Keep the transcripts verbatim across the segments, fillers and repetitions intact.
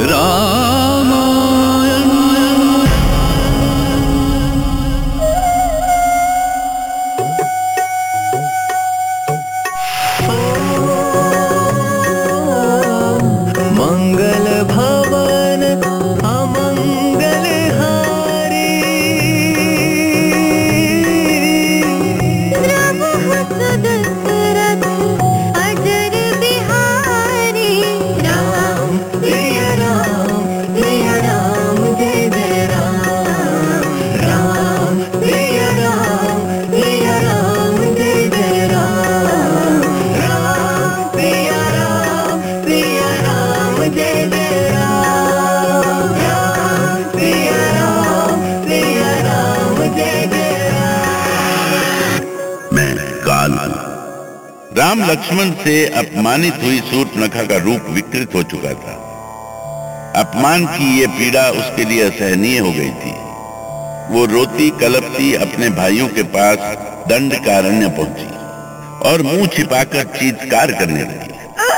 राम लक्ष्मण से अपमानित हुई शूर्पणखा का रूप विकृत हो चुका था। अपमान की ये पीड़ा उसके लिए असहनीय हो गई थी। वो रोती कलपती अपने भाइयों के पास दंडकारण्य पहुंची और मुंह छिपाकर चीत्कार करने लगी।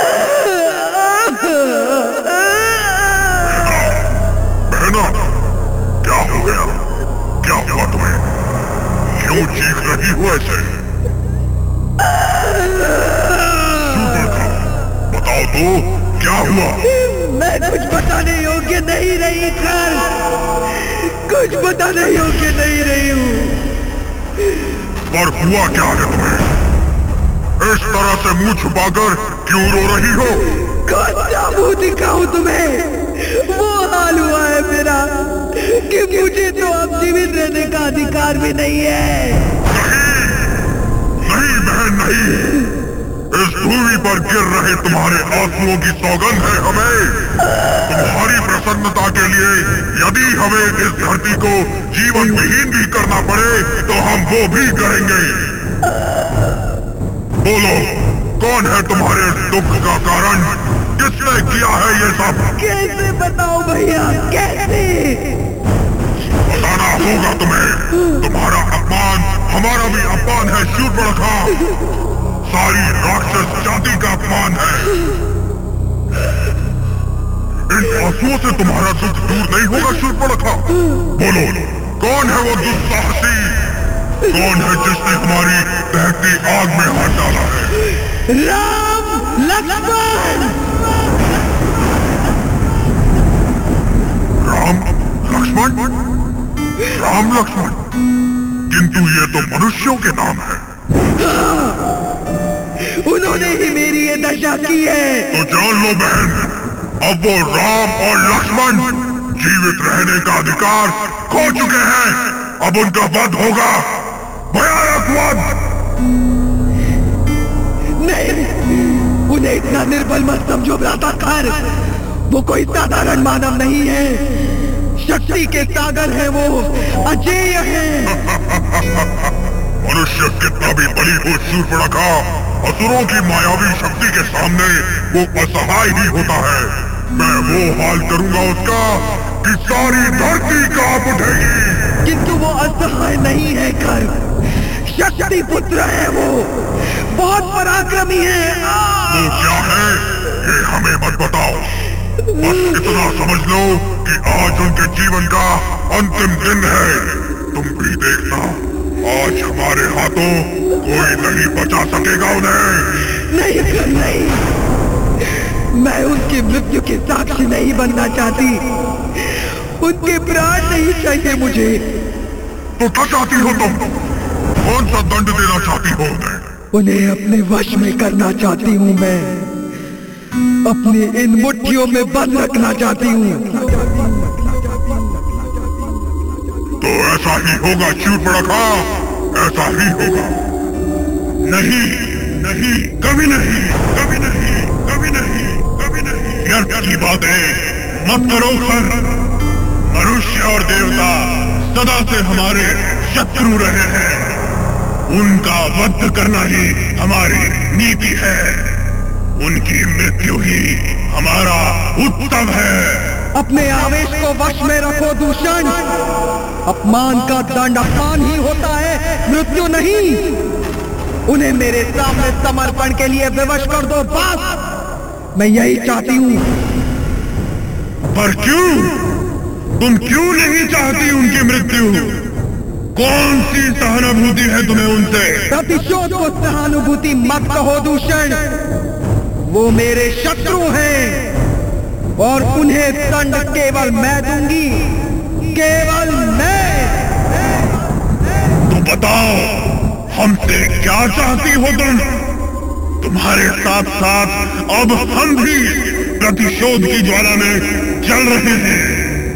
बहना, क्या हो गया? क्या हुआ तुम्हें? क्यों चीख रही हो ऐसे? बताओ तो, क्या हुआ? मैं कुछ बताने योग्य नहीं रही कर, कुछ बताने योग्य नहीं रही हूँ। पर हुआ क्या है तुम्हें? इस तरह से मुंह छुपाकर क्यों रो रही हो? कौन सा मुंह दिखाऊं तुम्हें? वो हाल हुआ है मेरा कि मुझे तो अब जीवित रहने का अधिकार भी नहीं है। नहीं, नहीं बहन नहीं। इस भूमि पर गिर रहे तुम्हारे आंसुओं की सौगंध है हमें। तुम्हारी प्रसन्नता के लिए यदि हमें इस धरती को जीवन विहीन भी करना पड़े तो हम वो भी करेंगे। बोलो, कौन है तुम्हारे दुख का कारण? किसने किया है ये सब? कैसे बताओ भैया, कैसे? बताना होगा तुम्हें। तुम्हारा अपमान हमारा भी अपमान है शूर्पणखा। सारी राक्षस जाति का अपमान है। इन आंसुओं से तुम्हारा दुख दूर नहीं होगा शूर्पणखा। बोलो, कौन है वो दुस्साहसी? कौन है जिसने हमारी दहकती आग में हाथ डाला है? राम लक्ष्मण। राम लक्ष्मण? राम लक्ष्मण? किंतु ये तो मनुष्यों के नाम है। उन्होंने ही मेरी ये दशा की है। तो जान लो बहन, अब वो राम और लक्ष्मण जीवित रहने का अधिकार खो चुके हैं। अब उनका वध होगा, भयानक वध। नहीं, उन्हें इतना निर्बल मत समझो भ्राताकार। वो कोई साधारण मानव नहीं है, शक्ति के सागर है वो, अजेय है। मनुष्य कितना भी बली हो शूर्पणखा, असुरों की मायावी शक्ति के सामने वो असहाय ही होता है। मैं वो हाल करूंगा उसका कि सारी धरती कांप उठेगी। किंतु वो असहाय नहीं है कर, शक्ति पुत्र है वो, बहुत पराक्रमी है। वो क्या है ये हमें मत बताओ। बस इतना समझ लो कि आज उनके जीवन का अंतिम दिन है। तुम भी देखना, आज हमारे हाथों कोई नहीं बचा सकेगा उन्हें। नहीं नहीं, मैं उनकी मृत्यु के साक्षी नहीं बनना चाहती। उनके प्राण नहीं चाहिए मुझे। तो क्या चाहती हो तुम? कौन सा दंड देना चाहती हो उन्हें? उन्हें अपने वश में करना चाहती हूँ मैं, अपनी इन मुट्ठियों में बंद रखना चाहती हूँ। तो ऐसा ही होगा शूर्पणखा, ऐसा ही होगा। नहीं नहीं, कभी नहीं, कभी नहीं, कभी नहीं, कभी नहीं। व्यर्थ की बातें मत करो सर। मनुष्य और देवता सदा से हमारे शत्रु रहे हैं। उनका वध करना ही हमारी नीति है। उनकी मृत्यु ही हमारा उत्तम है। अपने आवेश को वश में रखो दूषण। अपमान का दंड अपमान ही होता है, मृत्यु नहीं। उन्हें मेरे सामने समर्पण के लिए विवश कर दो, बस। मैं यही चाहती हूँ। पर क्यों? तुम क्यों नहीं चाहती उनकी मृत्यु? कौन सी सहानुभूति है तुम्हें उनसे? प्रतिशोध को सहानुभूति मत कहो दूषण। वो मेरे शत्रु हैं और उन्हें दंड केवल मैं दूंगी, केवल मैं। तो बताओ, हमसे क्या चाहती हो तुम? तुम्हारे साथ साथ अब हम भी प्रतिशोध की ज्वाला में जल रहे हैं।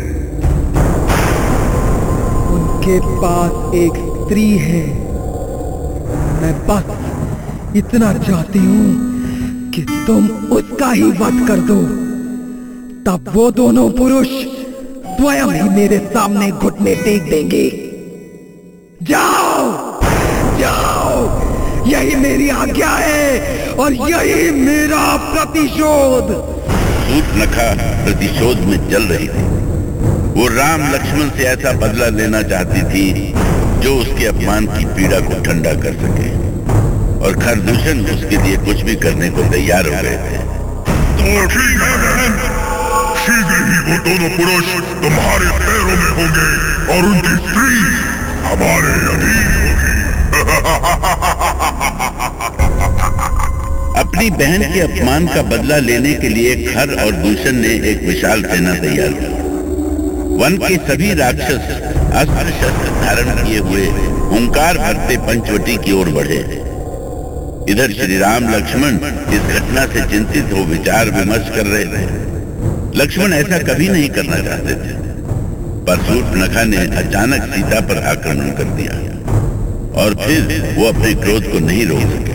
उनके पास एक स्त्री है, मैं बस इतना चाहती हूं कि तुम उसका ही वध कर दो। तब वो दोनों पुरुष स्वयं ही मेरे सामने घुटने टेक देंगे। जाओ जाओ, यही मेरी आज्ञा है और यही मेरा प्रतिशोध। शूर्पणखा प्रतिशोध में जल रही थी। वो राम लक्ष्मण से ऐसा बदला लेना चाहती थी जो उसके अपमान की पीड़ा को ठंडा कर सके, और खरदूषण उसके लिए कुछ भी करने को तैयार हो गए थे। तो ठीक है बहन, शीघ्र ही वो दोनों पुरुष तुम्हारे पैरों में होंगे और उनकी स्त्री हमारे अधीन होगी। अपनी बहन के अपमान का बदला लेने के लिए खर और दूषण ने एक विशाल सेना तैयार की। वन के सभी राक्षस अस्त्र शस्त्र धारण किए हुए हुंकार भरते पंचवटी की ओर बढ़े। इधर श्री राम लक्ष्मण इस घटना से चिंतित हो विचार विमर्श कर रहे थे। लक्ष्मण ऐसा कभी नहीं करना चाहते थे, पर शूर्पणखा ने अचानक सीता पर आक्रमण कर दिया और फिर वो अपने क्रोध को नहीं रोक सके।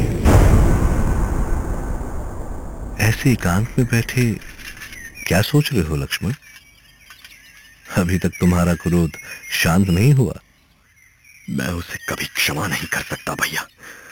ऐसे एकांत में बैठे क्या सोच रहे हो लक्ष्मण? अभी तक तुम्हारा क्रोध शांत नहीं हुआ। मैं उसे कभी क्षमा नहीं कर सकता भैया।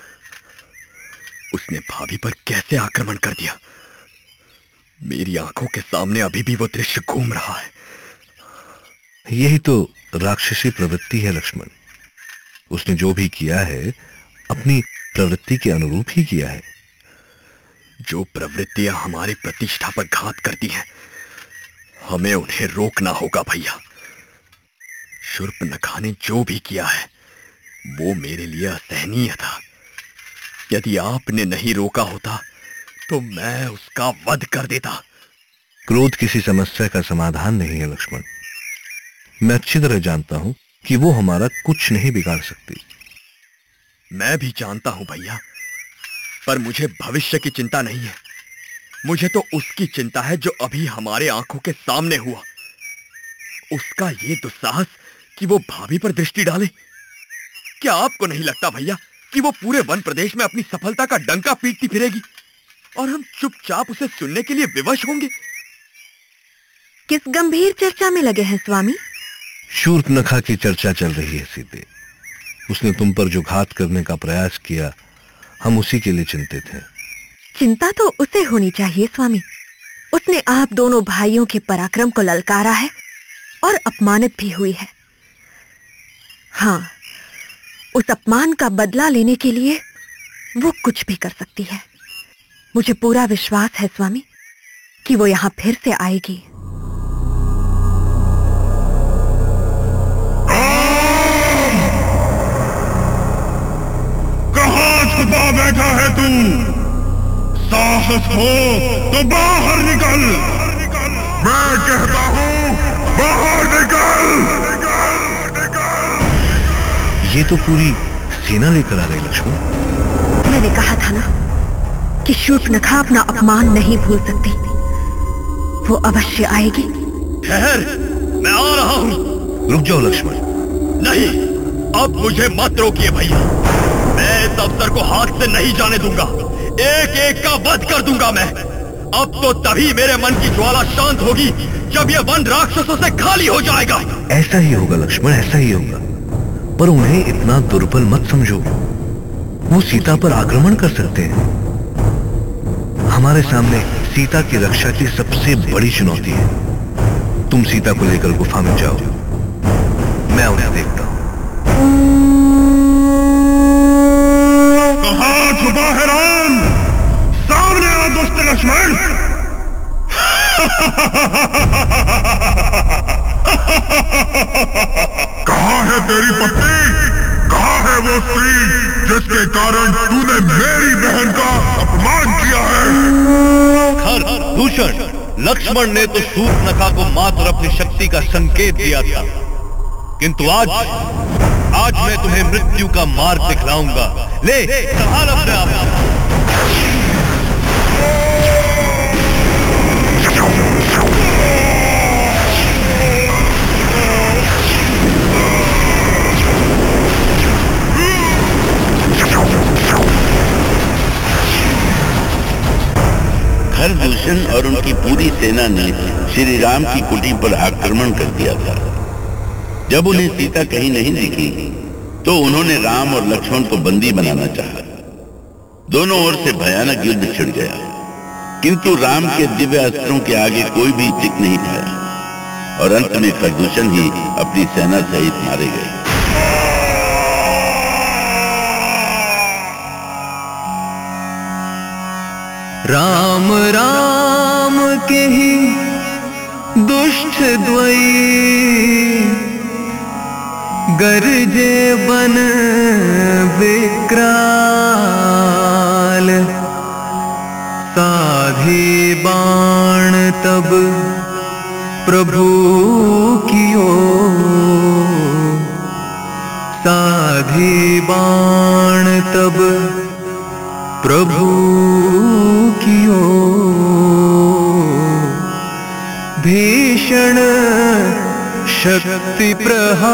उसने भाभी पर कैसे आक्रमण कर दिया, मेरी आंखों के सामने अभी भी वो दृश्य घूम रहा है। यही तो राक्षसी प्रवृत्ति है लक्ष्मण। उसने जो भी किया है अपनी प्रवृत्ति के अनुरूप ही किया है। जो प्रवृत्तियां हमारी प्रतिष्ठा पर घात करती हैं, हमें उन्हें रोकना होगा भैया। शूर्पणखा ने जो भी किया है वो मेरे लिए असहनीय था। यदि आपने नहीं रोका होता तो मैं उसका वध कर देता। क्रोध किसी समस्या का समाधान नहीं है लक्ष्मण। मैं अच्छी तरह जानता हूं कि वो हमारा कुछ नहीं बिगाड़ सकती। मैं भी जानता हूं भैया, पर मुझे भविष्य की चिंता नहीं है। मुझे तो उसकी चिंता है जो अभी हमारे आंखों के सामने हुआ। उसका ये दुस्साहस कि वो भाभी पर दृष्टि डाले। क्या आपको नहीं लगता भैया कि वो पूरे वन प्रदेश में अपनी सफलता का डंका पीटती फिरेगी और हम चुपचाप उसे सुनने के लिए विवश होंगे? किस गंभीर चर्चा में लगे हैं स्वामी? शूर्पणखा की चर्चा चल रही है सीते। उसने तुम पर जो घात करने का प्रयास किया, हम उसी के लिए चिंतित हैं। चिंता तो उसे होनी चाहिए स्वामी। उसने आप दोनों भाइयों के पराक्रम को ललकारा है और अपमानित भी हुई है। हाँ, उस अपमान का बदला लेने के लिए वो कुछ भी कर सकती है। मुझे पूरा विश्वास है स्वामी कि वो यहां फिर से आएगी। कहां छुपा बैठा है तू? साहस हो तो बाहर निकल। मैं कहता हूं बाहर निकल। ये तो पूरी सेना लेकर आ गई लक्ष्मण। मैंने कहा था ना कि शूर्पणखा अपना अपमान नहीं भूल सकती। वो अवश्य आएगी। ठहर, मैं आ रहा हूं। रुक जाओ लक्ष्मण। नहीं, अब मुझे मत रोकिए भैया। मैं इस अवसर को हाथ से नहीं जाने दूंगा। एक एक का वध कर दूंगा मैं। अब तो तभी मेरे मन की ज्वाला शांत होगी जब ये वन राक्षसों से खाली हो जाएगा। ऐसा ही होगा लक्ष्मण, ऐसा ही होगा। पर उन्हें इतना दुर्बल मत समझो। वो सीता पर आक्रमण कर सकते हैं। हमारे सामने सीता की रक्षा की सबसे बड़ी चुनौती है। तुम सीता को लेकर गुफा में जाओ, मैं उन्हें देखता हूं। कहां छुपा है राम? सामने आ दुष्ट लक्ष्मण। कहाँ है तेरी पत्नी? कहाँ है वो स्त्री जिसके कारण तूने मेरी बहन का अपमान किया है? खर दूषण, लक्ष्मण ने तो शूर्पणखा को मात्र अपनी शक्ति का संकेत दिया था, किंतु आज आज मैं तुम्हें मृत्यु का मार्ग दिखलाऊंगा। ले संभाल अपने आप। खरदूषण और उनकी पूरी सेना ने श्री राम की कुटी पर आक्रमण कर दिया था। जब उन्हें सीता कहीं नहीं दिखी तो उन्होंने राम और लक्ष्मण को बंदी बनाना चाहा। दोनों ओर से भयानक युद्ध छिड़ गया, किंतु राम के दिव्य अस्त्रों के आगे कोई भी टिक नहीं पाया और अंत में खरदूषण ही अपनी सेना सहित मारे गए। राम राम के ही दुष्ट द्वयी, गरजे बन विकराल, साधे बाण तब प्रभु कियो, साधे बाण तब प्रभु कियो, भीषण शक्ति प्रहार,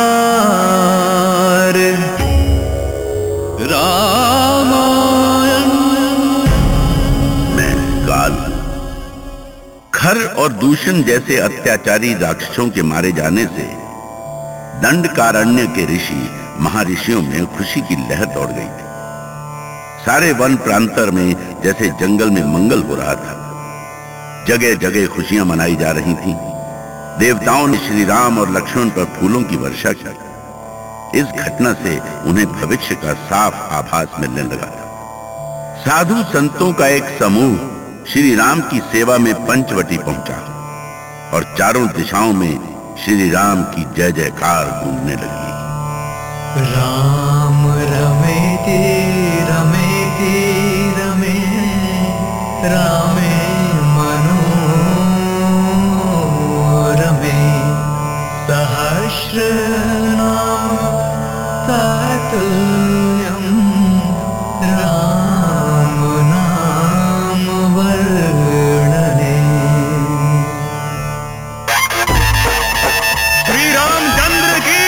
रामायण। मैं काल। खर और दूषण जैसे अत्याचारी राक्षसों के मारे जाने से दंडकारण्य के ऋषि महर्षियों में खुशी की लहर दौड़ गई थी। सारे वन प्रांतर में जैसे जंगल में मंगल हो रहा था। जगह जगह खुशियां मनाई जा रही थीं। देवताओं ने श्री राम और लक्ष्मण पर फूलों की वर्षा की। इस घटना से उन्हें भविष्य का साफ आभास मिलने लगा था। साधु संतों का एक समूह श्री राम की सेवा में पंचवटी पहुंचा और चारों दिशाओं में श्री राम की जय जयकार गूंजने लगी। राम रमेते रमेते रमे रामे मनोरमे, सहस्र नाम तत्तुल्यं राम नाम वर्णने। श्री रामचंद्र की,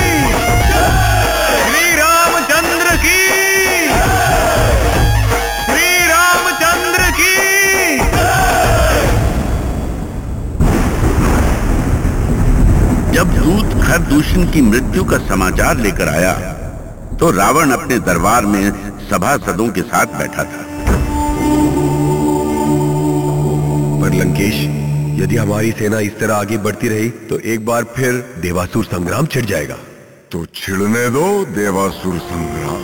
श्री रामचंद्र की, श्री रामचंद्र की। जब दूत खरदूषण की मृत्यु का समाचार लेकर आया तो रावण अपने दरबार में सभासदों के साथ बैठा था। पर लंकेश, यदि हमारी सेना इस तरह आगे बढ़ती रही तो एक बार फिर देवासुर संग्राम छिड़ जाएगा। तो छिड़ने दो देवासुर संग्राम।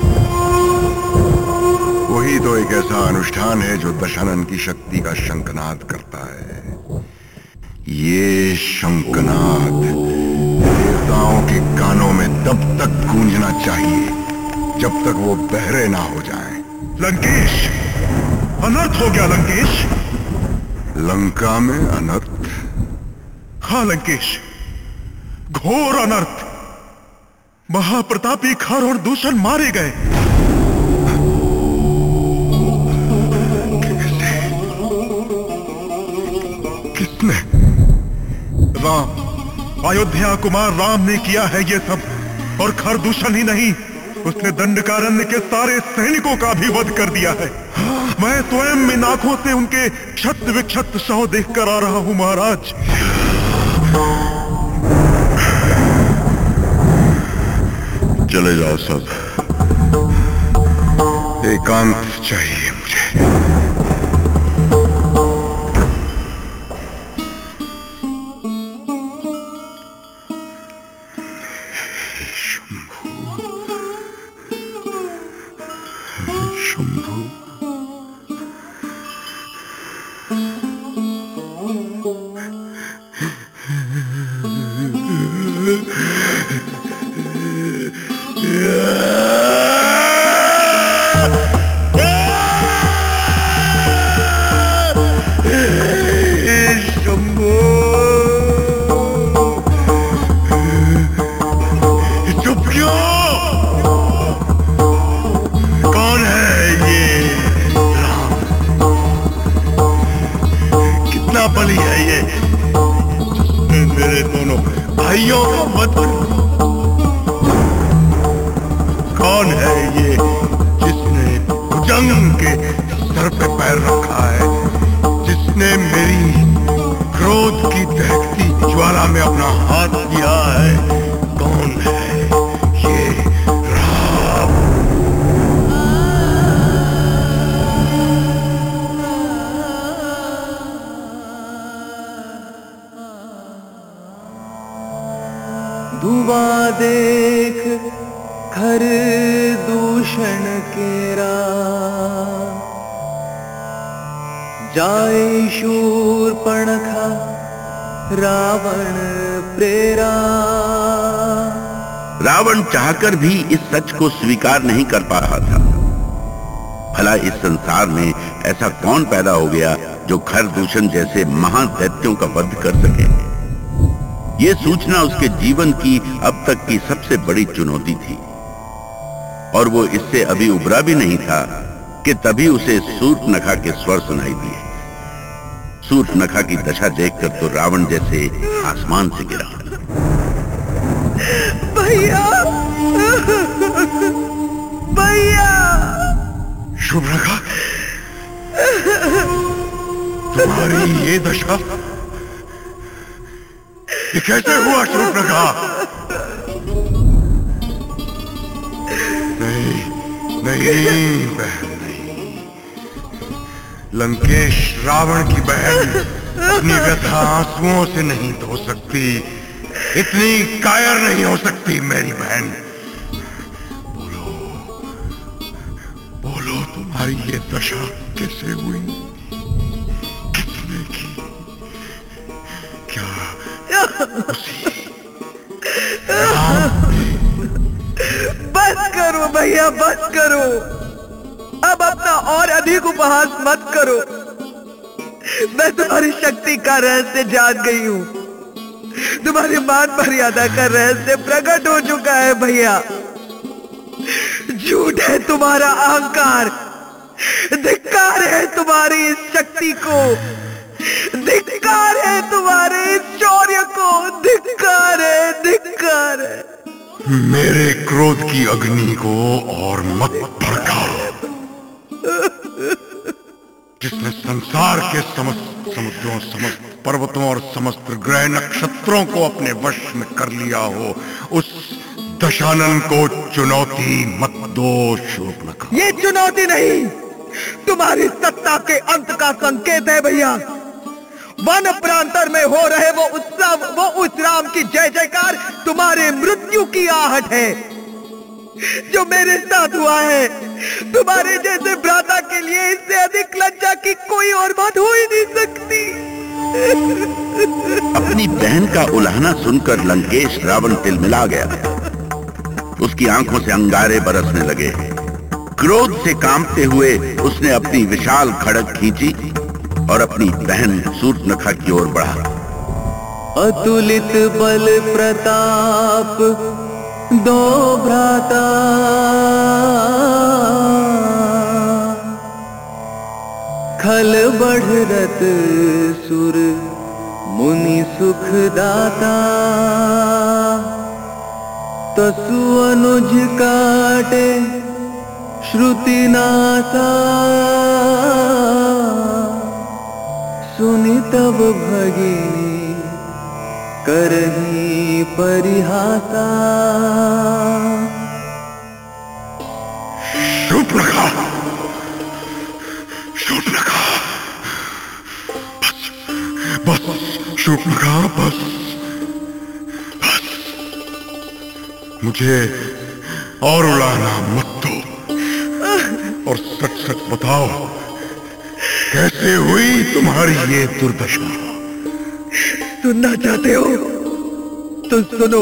वही तो एक ऐसा अनुष्ठान है जो दशानन की शक्ति का शंखनाद करता है। ये शंखनाद देवताओं के कानों में तब तक गूंजना चाहिए जब तक वो बहरे ना हो जाएं। लंकेश, अनर्थ हो गया लंकेश। लंका में अनर्थ? हाँ लंकेश, घोर अनर्थ। महाप्रतापी खर और दूषण मारे गए। किसने? राम, अयोध्या कुमार राम ने किया है ये सब। और खरदूषण ही नहीं, उसने दंडकारण्य के सारे सैनिकों का भी वध कर दिया है। मैं स्वयं इन आंखों से उनके क्षत विक्षत शव देख कर आ रहा हूं महाराज। चले जाओ सब, एकांत चाहिए मुझे। शंभू, बलि है ये, मेरे दोनों भाइयों को मत। कौन है ये जिसने भुजंग के सर पे पैर रखा है, जिसने मेरी क्रोध की दहकती ज्वाला में अपना हाथ दिया है? कौन है ये? राम। धुआं देख घर दूषण केरा, जाए शूर्पणखा रावण प्रेरा। रावण चाहकर भी इस सच को स्वीकार नहीं कर पा रहा था। भला इस संसार में ऐसा कौन पैदा हो गया जो खरदूषण जैसे महादैत्यों का वध कर सके? ये सूचना उसके जीवन की अब तक की सबसे बड़ी चुनौती थी, और वो इससे अभी उबरा भी नहीं था कि तभी उसे शूर्पणखा के स्वर सुनाई दिए। शूर्पणखा की दशा देखकर तो रावण जैसे आसमान से गिरा। भैया, भैया। शूर्पणखा, तुम्हारी ये दशा, ये कैसे हुआ शूर्पणखा? नहीं नहीं बहन, नहीं। लंकेश रावण की बहन अपनी व्यथा आंसुओं से नहीं धो सकती, इतनी कायर नहीं हो सकती मेरी बहन। बोलो बोलो, तुम्हारी ये दशा कैसे हुई? किसने की? क्या बस करो भैया, बस करो। अब अपना और अधिक उपहास मत करो। मैं तुम्हारी शक्ति का रहस्य जान गई हूँ। तुम्हारी मान मर्यादा का रहस्य प्रकट हो चुका है भैया। झूठ है तुम्हारा अहंकार, धिक्कार है तुम्हारी इस शक्ति को, धिक्कार है तुम्हारे इस शौर्य को, धिक्कार है, धिक्कार है। मेरे क्रोध की अग्नि को और मत भड़काओ। जिसने संसार के समस्त समुद्रों, समस्त पर्वतों और समस्त ग्रह नक्षत्रों को अपने वश में कर लिया हो, उस दशानन को चुनौती मत दो शूर्पणखा। ये चुनौती नहीं, तुम्हारी सत्ता के अंत का संकेत है भैया। वन प्रांतर में हो रहे वो उत्सव, वो उस राम की जय जयकार तुम्हारे मृत्यु की आहट है। जो मेरे साथ हुआ है, तुम्हारे जैसे भ्राता के लिए इससे अधिक लज्जा की कोई और बात हो ही नहीं सकती। अपनी बहन का उलाहना सुनकर लंकेश रावण तिलमिला गया। उसकी आंखों से अंगारे बरसने लगे। क्रोध से कांपते हुए उसने अपनी विशाल खड़ग खींची और अपनी बहन शूर्पणखा की ओर बढ़ा। अतुलित बल प्रताप दो भ्राता, खल बढ़रत सुर मुनि सुख दाता। तसु अनुज काटे श्रुति नासा, सुनि तब भगिनी करही परिहासा। शूर्पणखा, शूर्पणखा, बस बस शूर्पणखा, बस बस। मुझे और उड़ाना मत दो, और सच सच बताओ कैसे हुई तुम्हारी ये दुर्दशा? सुनना चाहते हो तो सुनो।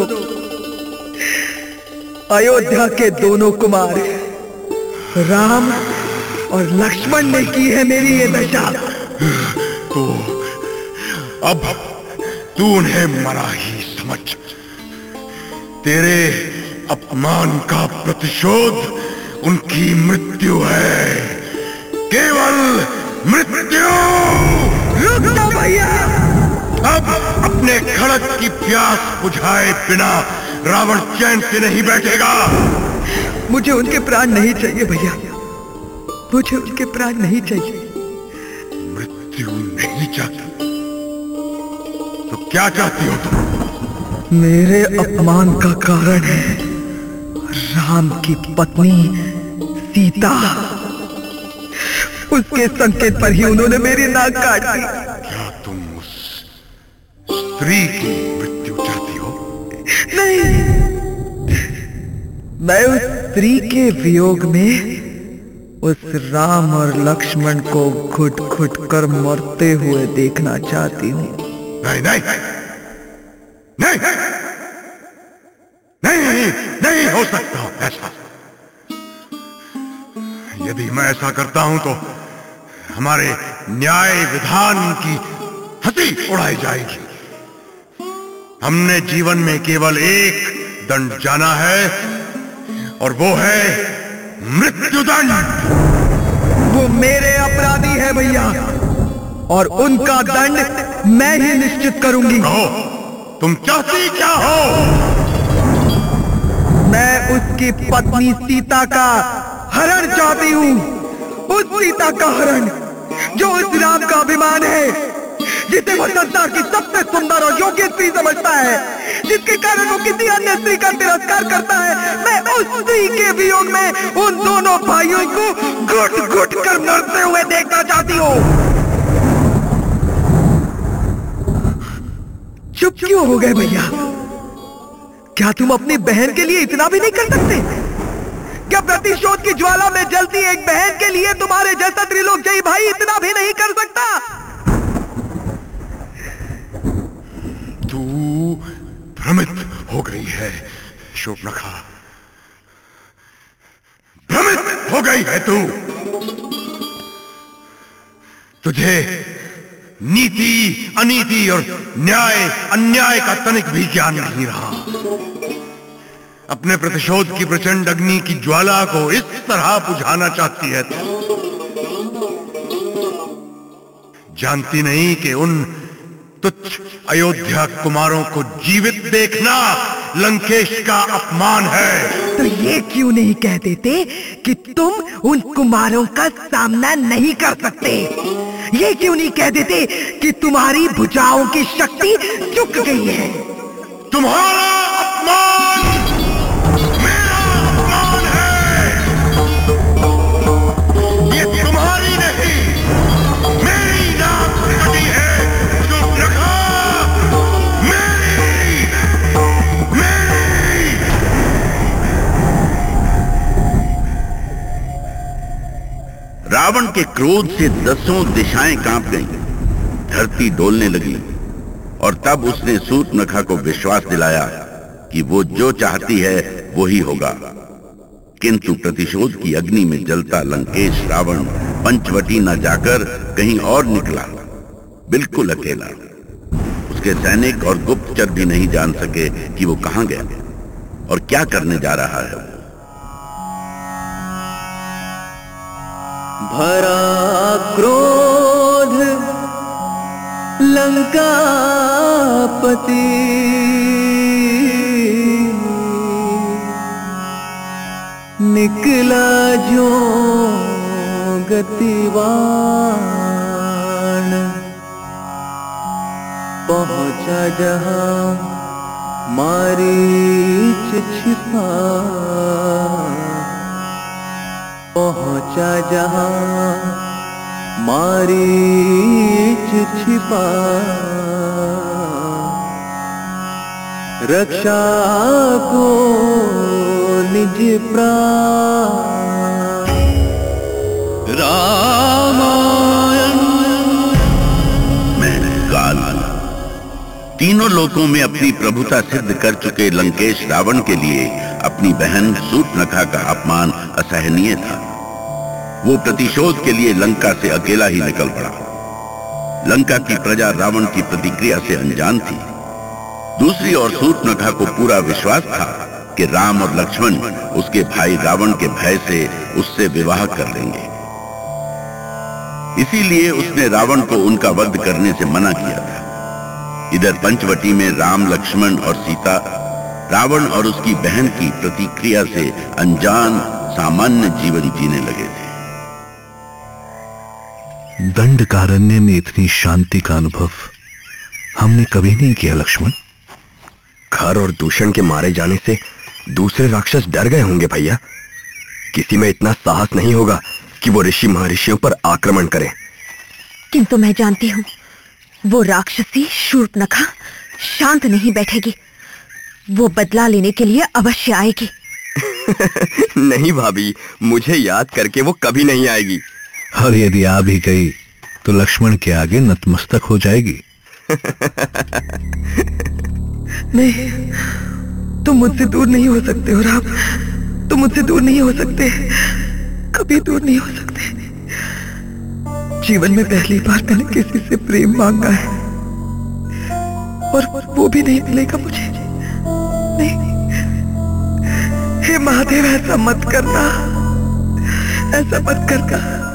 अयोध्या के दोनों कुमार राम और लक्ष्मण ने की है मेरी ये दशा। तो अब तू उन्हें मरा ही समझ। तेरे अपमान का प्रतिशोध उनकी मृत्यु है, केवल मृत्यु। रुक जाओ भैया। अब अपने खड़ग की प्यास बुझाए बिना रावण चैन से नहीं बैठेगा। मुझे उनके प्राण नहीं चाहिए भैया, मुझे उनके प्राण नहीं चाहिए। मृत्यु नहीं चाहती तो क्या चाहती हो तुम? मेरे अपमान का कारण है राम की पत्नी सीता। उसके संकेत पर ही उन्होंने मेरी नाक काट दी। क्या तुम उस स्त्री की मृत्यु चाहती हो? नहीं, मैं उस स्त्री के वियोग में उस राम और लक्ष्मण को घुट घुट कर मरते हुए देखना चाहती हूँ। नहीं नहीं नहीं नहीं नहीं नहीं हो सकता ऐसा। यदि मैं ऐसा करता हूं तो हमारे न्याय विधान की हंसी उड़ाई जाएगी। हमने जीवन में केवल एक दंड जाना है और वो है मृत्युदंड। वो मेरे अपराधी है भैया, और उनका दंड मैं ही निश्चित करूंगी। कहो, तुम चाहती क्या हो? मैं उसकी पत्नी सीता का हरण चाहती हूँ। उस सीता का हरण जो उस राम का अभिमान है, जिसे वो संसार की सबसे सुंदर और योग्य स्त्री समझता है, जिसके कारण वो किसी अन्य स्त्री का तिरस्कार करता है। मैं उस स्त्री के वियोग में उन दोनों भाइयों को घुट घुट कर मरते हुए देखना चाहती हूँ। चुप क्यों हो गए भैया? क्या तुम अपनी बहन के लिए इतना भी नहीं कर सकते? क्या प्रतिशोध की ज्वाला में जलती एक बहन के लिए तुम्हारे जैसा त्रिलोकजयी भाई इतना भी नहीं कर सकता? तू भ्रमित हो गई है शूर्पणखा, भ्रमित हो गई है तू। तुझे नीति अनीति और न्याय अन्याय का तनिक भी ज्ञान नहीं रहा। अपने प्रतिशोध की प्रचंड अग्नि की ज्वाला को इस तरह बुझाना चाहती है तू। जानती नहीं कि उन तुच्छ अयोध्या कुमारों को जीवित देखना लंकेश का अपमान है। तो ये क्यों नहीं कह देते कि तुम उन कुमारों का सामना नहीं कर सकते? ये क्यों नहीं कह देते कि तुम्हारी भुजाओं की शक्ति झुक गई है? तुम्हारा अपमान मेरा अपमान है। ये तुम्हारी नहीं, मेरी नाक से कटी है शूर्पणखा। मेरी मेरी रावण के क्रोध से दसों दिशाएं कांप गईं, धरती डोलने लगी, और तब उसने शूर्पणखा को विश्वास दिलाया कि वो जो चाहती है वो ही होगा। किंतु प्रतिशोध की अग्नि में जलता लंकेश रावण पंचवटी न जाकर कहीं और निकला, बिल्कुल अकेला। उसके सैनिक और गुप्तचर भी नहीं जान सके कि वो कहां गया और क्या करने जा रहा है। भरा क्रोध लंकापति निकला जो गतिवान, पहुंचा जहां मारीच छिपा, पहुंचा जहां मारीच छिपा। रक्षा को निज प्राण रामायण। मैं काल तीनों लोकों में अपनी प्रभुता सिद्ध कर चुके लंकेश रावण के लिए अपनी बहन शूर्पणखा का अपमान असहनीय था। वो प्रतिशोध के लिए लंका से अकेला ही निकल पड़ा। लंका की प्रजा रावण की प्रतिक्रिया से अनजान थी। दूसरी ओर शूर्पणखा को पूरा विश्वास था कि राम और लक्ष्मण उसके भाई रावण के भय से उससे विवाह कर लेंगे। इसीलिए उसने रावण को उनका वध करने से मना किया था। इधर पंचवटी में राम, लक्ष्मण और सीता रावण और उसकी बहन की प्रतिक्रिया से अनजान सामान्य जीवन जीने लगे थे। दंडकारण्य में इतनी शांति का अनुभव हमने कभी नहीं किया लक्ष्मण। खर और दूषण के मारे जाने से दूसरे राक्षस डर गए होंगे भैया। किसी में इतना साहस नहीं होगा कि वो ऋषि महर्षियों पर आक्रमण करे। किंतु मैं जानती हूँ वो राक्षसी शूर्पणखा शांत नहीं बैठेगी। वो बदला लेने के लिए अवश्य आएगी। नहीं भाभी, मुझे याद करके वो कभी नहीं आएगी। और यदि आ भी गई तो लक्ष्मण के आगे नतमस्तक हो जाएगी। नहीं, तुम मुझसे दूर नहीं हो सकते हो राम। तुम मुझसे दूर नहीं हो सकते, कभी दूर नहीं हो सकते। जीवन में पहली बार मैंने किसी से प्रेम मांगा है और वो भी नहीं मिलेगा मुझे। नहीं, हे महादेव, ऐसा मत करना, ऐसा मत करना।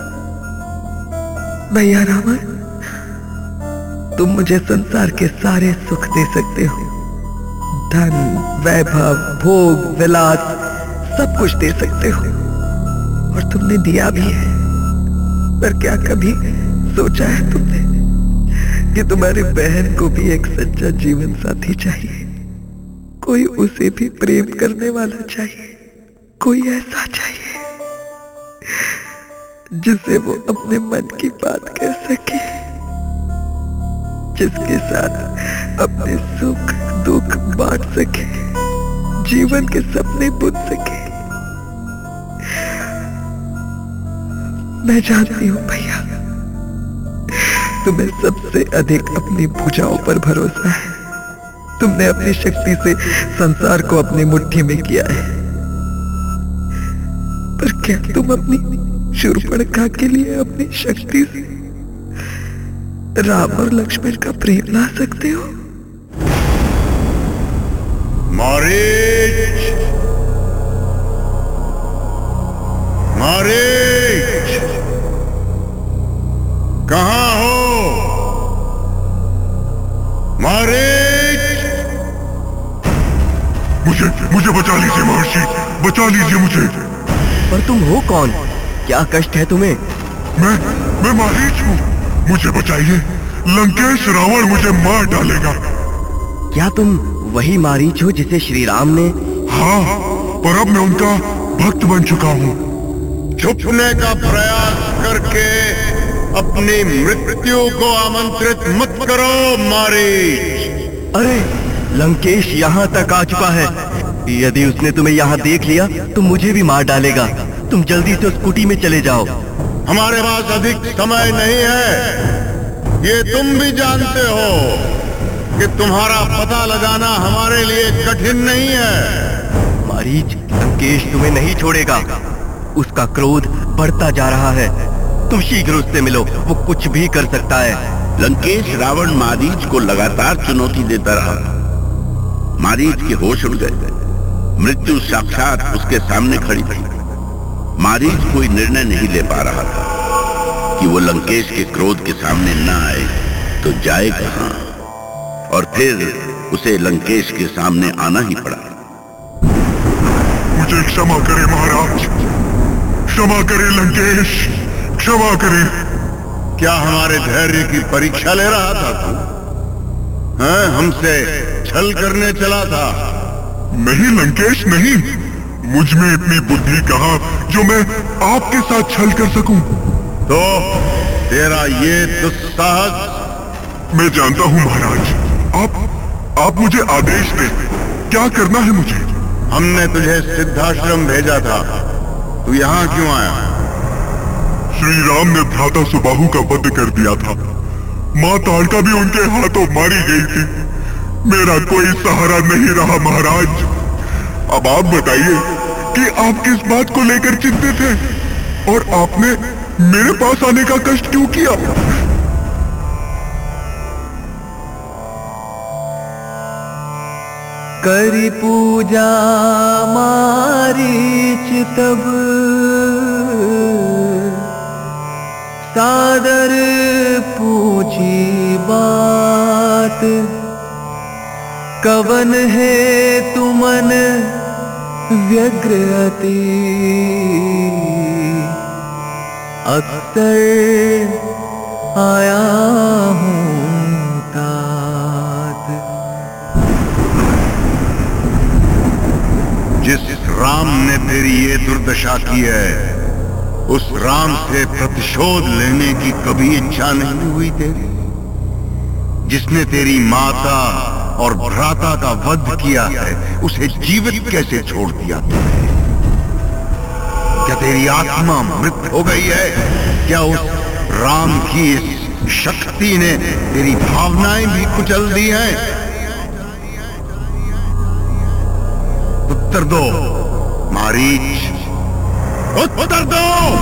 भैया रावण, तुम मुझे संसार के सारे सुख दे सकते हो, धन, वैभव, भोग, विलास, सब कुछ दे सकते हो और तुमने दिया भी है। पर क्या कभी सोचा है तुमने कि तुम्हारी बहन को भी एक सच्चा जीवन साथी चाहिए? कोई उसे भी प्रेम करने वाला चाहिए, कोई ऐसा चाहिए जिससे वो अपने मन की बात कह सके, जिसके साथ अपने सुख दुख बांट सके, जीवन के सपने बुन सके। मैं जानती हूँ भैया, तुम्हें सबसे अधिक अपनी भुजाओं पर भरोसा है। तुमने अपनी शक्ति से संसार को अपनी मुट्ठी में किया है। पर क्या तुम अपनी शूर्पणखा के लिए अपनी शक्ति से राम और लक्ष्मण का प्रेम ला सकते हो? मारीच, मारीच, कहाँ हो? मारीच, मुझे मुझे बचा लीजिए महर्षि, बचा लीजिए मुझे। पर तुम हो कौन? क्या कष्ट है तुम्हें? मैं मैं मारीच हूँ, मुझे बचाइए। लंकेश रावण मुझे मार डालेगा। क्या तुम वही मारीच हो जिसे श्री राम ने? हाँ, पर अब मैं उनका भक्त बन चुका हूँ। छुपने का प्रयास करके अपनी मृत्यु को आमंत्रित मत करो मारीच। अरे, लंकेश यहाँ तक आ चुका है। यदि उसने तुम्हें यहाँ देख लिया तो मुझे भी मार डालेगा। तुम जल्दी से उस कुटी में चले जाओ। हमारे पास अधिक समय नहीं है। ये तुम भी जानते हो कि तुम्हारा पता लगाना हमारे लिए कठिन नहीं है। मारीच, लंकेश तुम्हें नहीं छोड़ेगा। उसका क्रोध बढ़ता जा रहा है। तुम शीघ्र उससे मिलो, वो कुछ भी कर सकता है। लंकेश रावण मारीच को लगातार चुनौती देता रहा। मारीच के होश उड़ गए। मृत्यु साक्षात उसके सामने खड़ी थी। मारीच कोई निर्णय नहीं ले पा रहा था कि वो लंकेश के क्रोध के सामने न आए तो जाए कहां, और फिर उसे लंकेश के सामने आना ही पड़ा। मुझे क्षमा करे महाराज, क्षमा करे लंकेश, क्षमा करे। क्या हमारे धैर्य की परीक्षा ले रहा था तू? हैं, हमसे छल करने चला था? नहीं लंकेश, नहीं। मुझ में इतनी बुद्धि कहाँ जो मैं आपके साथ छल कर सकूं। तो तेरा ये दुस्साहस? मैं जानता हूँ महाराज। आप आप मुझे आदेश दें, क्या करना है मुझे? हमने तुझे सिद्धाश्रम भेजा था, तू यहाँ क्यों आया? श्री राम ने भ्राता सुबाहु का वध कर दिया था। माँ ताड़का भी उनके हाथों मारी गई थी। मेरा कोई सहारा नहीं रहा महाराज। अब आप बताइए कि आप किस बात को लेकर चिंतित हैं और आपने मेरे पास आने का कष्ट क्यों किया? करी पूजा मारीच तब सादर पूछी बात, कवन है तुमन व्यग्र अति अक्सर आया हूँ तात। जिस राम ने तेरी ये दुर्दशा की है, उस राम से प्रतिशोध लेने की कभी इच्छा नहीं हुई तेरी? जिसने तेरी माता और भ्राता का वध किया है, उसे जीवित कैसे छोड़ दिया तुमने? क्या तेरी आत्मा मृत हो गई है? क्या उस राम की इस शक्ति ने तेरी भावनाएं भी कुचल दी हैं? उत्तर दो मारीच, उत्तर दो।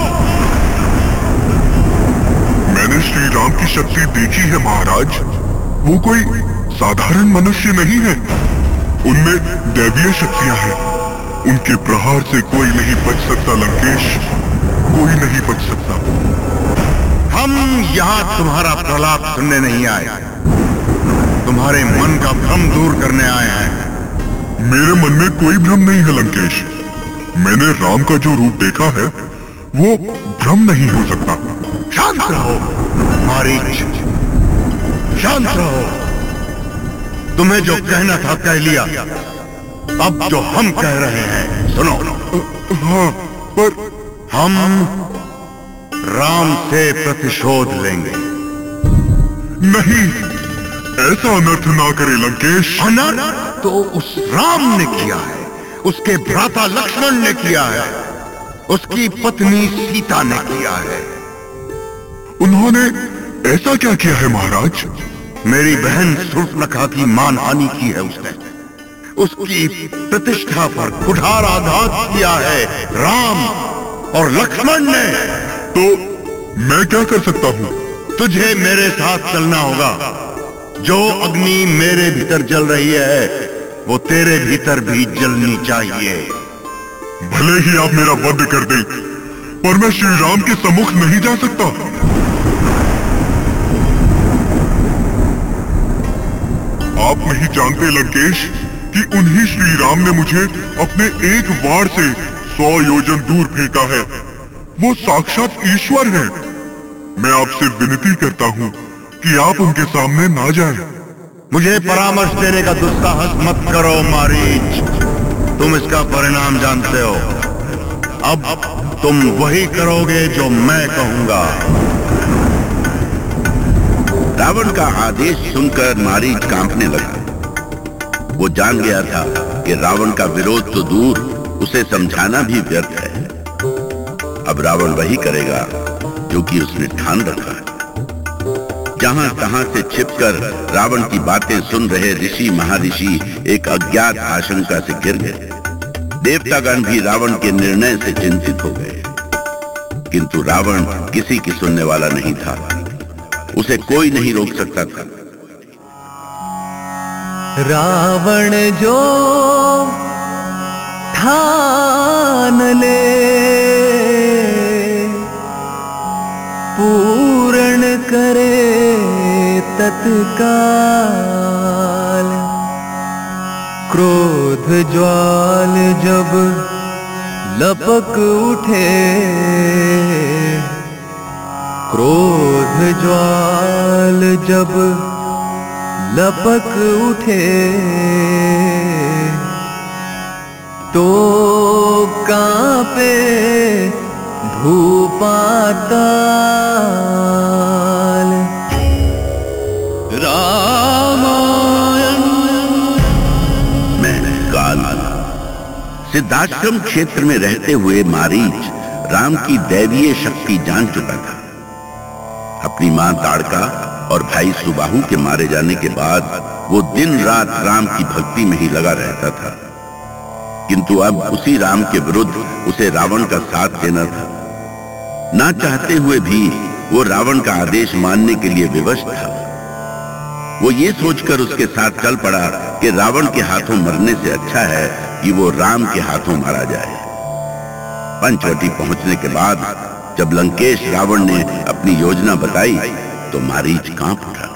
मैंने श्री राम की शक्ति देखी है महाराज। वो कोई साधारण मनुष्य नहीं है, उनमें दैवीय शक्तियां हैं। उनके प्रहार से कोई नहीं बच सकता लंकेश, कोई नहीं बच सकता। हम यहाँ तुम्हारा प्रलाप सुनने नहीं आए, तुम्हारे मन का भ्रम दूर करने आए हैं। मेरे मन में कोई भ्रम नहीं है लंकेश। मैंने राम का जो रूप देखा है वो भ्रम नहीं हो सकता। शांत रहो मारीच, शांत रहो। तुम्हें जो कहना था कह लिया, अब जो हम कह रहे हैं सुनो। हाँ, पर हम राम से प्रतिशोध लेंगे। नहीं, ऐसा अनर्थ ना करे लंकेश। अनर्थ तो उस राम ने किया है, उसके भ्राता लक्ष्मण ने किया है, उसकी पत्नी सीता ने किया है। उन्होंने ऐसा क्या किया है महाराज? मेरी बहन शूर्पणखा की मानहानि की है उसने, उसकी प्रतिष्ठा पर कुठार आघात किया है राम और लक्ष्मण ने। तो मैं क्या कर सकता हूँ? तुझे मेरे साथ चलना होगा। जो अग्नि मेरे भीतर जल रही है वो तेरे भीतर भी जलनी चाहिए। भले ही आप मेरा वध कर दें, पर मैं श्री राम के सम्मुख नहीं जा सकता। आप नहीं जानते लंकेश कि उन्हीं श्री राम ने मुझे अपने एक वार से सौ योजन दूर फेंका है। वो साक्षात ईश्वर है। मैं आपसे विनती करता हूँ कि आप उनके सामने ना जाएं। मुझे परामर्श देने का दुस्साहस मत करो मारीच, तुम इसका परिणाम जानते हो। अब तुम वही करोगे जो मैं कहूंगा। रावण का आदेश सुनकर मारीच कांपने लगा। वो जान गया था कि रावण का विरोध तो दूर, उसे समझाना भी व्यर्थ है। अब रावण वही करेगा जो कि उसने ठान रखा है। जहां तहां से छिपकर रावण की बातें सुन रहे ऋषि महर्षि एक अज्ञात आशंका से घिर गए। देवतागण भी रावण के निर्णय से चिंतित हो गए, किंतु रावण किसी की सुनने वाला नहीं था। उसे कोई नहीं रोक सकता था। रावण जो ठान ले पूर्ण करे तत्काल, क्रोध ज्वाल जब लपक उठे, क्रोध ज्वाल जब लपक उठे, तो कांपे भूपाताल। रामायण। मैं काल। सिद्धाश्रम क्षेत्र में रहते हुए मारीच राम की दैवीय शक्ति जान चुका था। अपनी मां ताड़का और भाई सुबाहु के मारे जाने के बाद वो दिन रात राम की भक्ति में ही लगा रहता था। किंतु अब उसी राम के विरुद्ध उसे रावण का साथ देना था। ना चाहते हुए भी वो रावण का आदेश मानने के लिए विवश था। वो ये सोचकर उसके साथ चल पड़ा कि रावण के हाथों मरने से अच्छा है कि वो राम के हाथों मारा जाए। पंचवटी पहुंचने के बाद जब लंकेश रावण ने अपनी योजना बताई तो मारीच कांप उठा।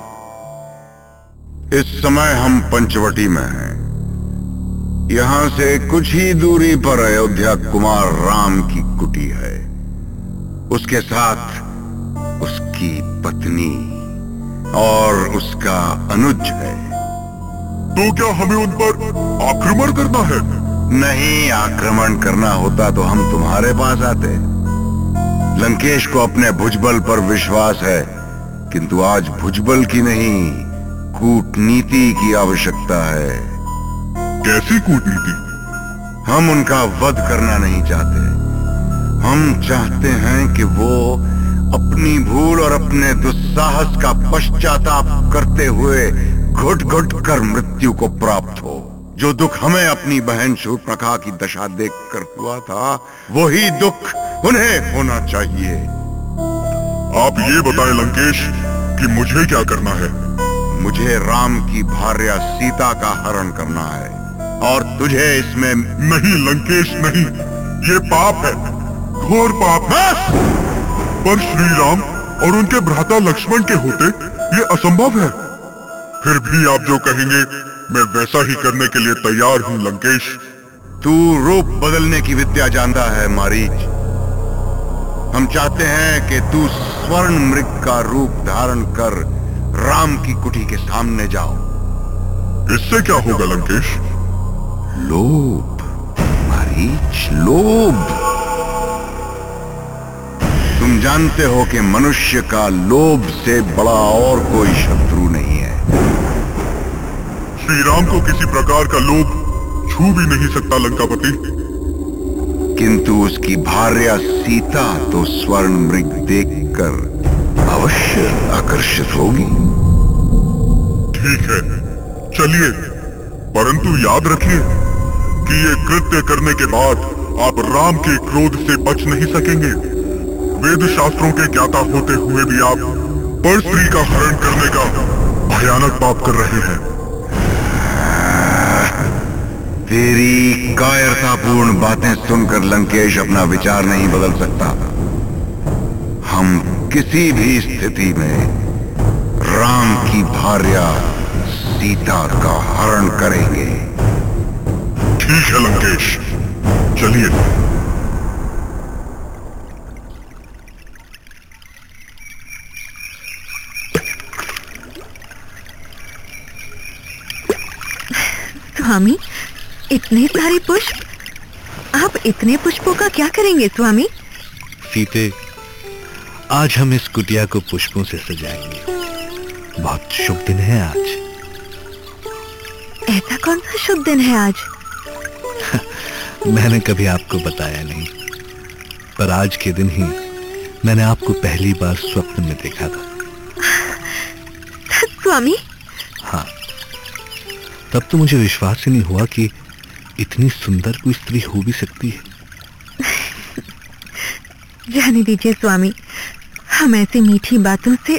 इस समय हम पंचवटी में हैं। यहां से कुछ ही दूरी पर अयोध्या कुमार राम की कुटी है। उसके साथ उसकी पत्नी और उसका अनुज है। तो क्या हमें उन पर आक्रमण करना है? नहीं, आक्रमण करना होता तो हम तुम्हारे पास आते। लंकेश को अपने भुजबल पर विश्वास है, किंतु आज भुजबल की नहीं, कूटनीति की आवश्यकता है। कैसी कूटनीति? हम उनका वध करना नहीं चाहते। हम चाहते हैं कि वो अपनी भूल और अपने दुस्साहस का पश्चाताप करते हुए घुट घुट कर मृत्यु को प्राप्त हो। जो दुख हमें अपनी बहन शूर्पणखा की दशा देखकर हुआ था, वही दुख उन्हें होना चाहिए। आप ये बताएं लंकेश कि मुझे क्या करना है? मुझे राम की भार्या सीता का हरण करना है, और तुझे इसमें... नहीं लंकेश, नहीं, ये पाप है, घोर पाप है। पर श्री राम और उनके भ्राता लक्ष्मण के होते ये असंभव है। फिर भी आप जो कहेंगे मैं वैसा ही करने के लिए तैयार हूं लंकेश। तू रूप बदलने की विद्या जानता है मारीच। हम चाहते हैं कि तू स्वर्ण मृग का रूप धारण कर राम की कुटी के सामने जाओ। इससे क्या होगा लंकेश? लोभ मारीच, लोभ। तुम जानते हो कि मनुष्य का लोभ से बड़ा और कोई शत्रु नहीं है। श्री राम को किसी प्रकार का लोभ छू भी नहीं सकता लंकापति। किंतु उसकी भार्या सीता तो स्वर्ण मृग देखकर अवश्य आकर्षित होगी। ठीक है, चलिए, परंतु याद रखिए कि ये कृत्य करने के बाद आप राम के क्रोध से बच नहीं सकेंगे। वेद शास्त्रों के ज्ञाता होते हुए भी आप पर स्त्री का हरण करने का भयानक पाप कर रहे हैं। तेरी कायरतापूर्ण बातें सुनकर लंकेश अपना विचार नहीं बदल सकता। हम किसी भी स्थिति में राम की भार्या सीता का हरण करेंगे। ठीक है लंकेश, चलिए। स्वामी, इतने सारे पुष्प, आप इतने पुष्पों का क्या करेंगे स्वामी? सीते, आज हम इस कुटिया को पुष्पों से सजाएंगे। बहुत शुभ दिन है आज। ऐसा कौन सा शुभ दिन है आज? मैंने कभी आपको बताया नहीं, पर आज के दिन ही मैंने आपको पहली बार स्वप्न में देखा था। स्वामी? हाँ, तब तो मुझे विश्वास ही नहीं हुआ कि इतनी सुंदर कोई स्त्री हो भी सकती है। जाने दीजिए स्वामी, हम ऐसी मीठी बातों से...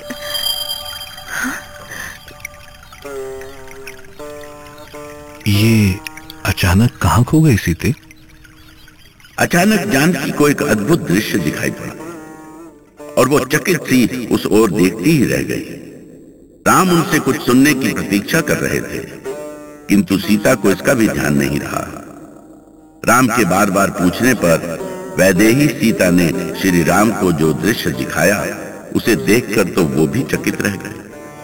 ये अचानक कहाँ खो गई सीते? अचानक जानकी को एक अद्भुत दृश्य दिखाई पड़ा और वो चकित सी उस ओर देखती ही रह गई। राम उनसे कुछ सुनने की प्रतीक्षा कर रहे थे, किंतु सीता को इसका भी ध्यान नहीं रहा। राम के बार बार पूछने पर वैदेही सीता ने श्री राम को जो दृश्य दिखाया, उसे देखकर तो वो भी चकित रह गए।